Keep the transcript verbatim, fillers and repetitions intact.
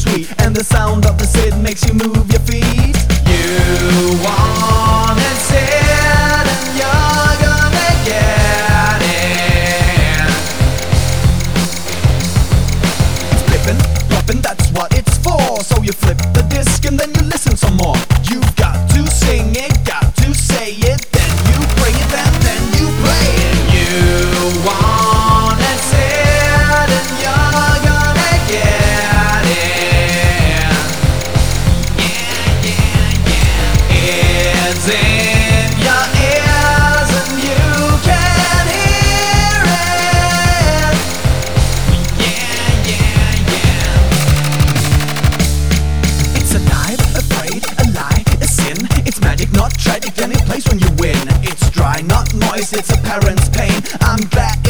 sweet, and the sound of the Sid makes you move your feet. You want it, Sid, and you're gonna get it. It's flippin', floppin', that's what it's for. So you flip the disc and then you listen some more. You've got to sing it, got to say it, then you bring it, and then you play it. You want it, Sid, and you're gonna get it. Yeah, yeah, yeah. It's in your ears and you can hear it. Yeah, yeah, yeah. It's alive, afraid, a lie, a sin. It's magic, not tragic, and it plays when you win. It's dry, not moist, it's a parent's pain. I'm glad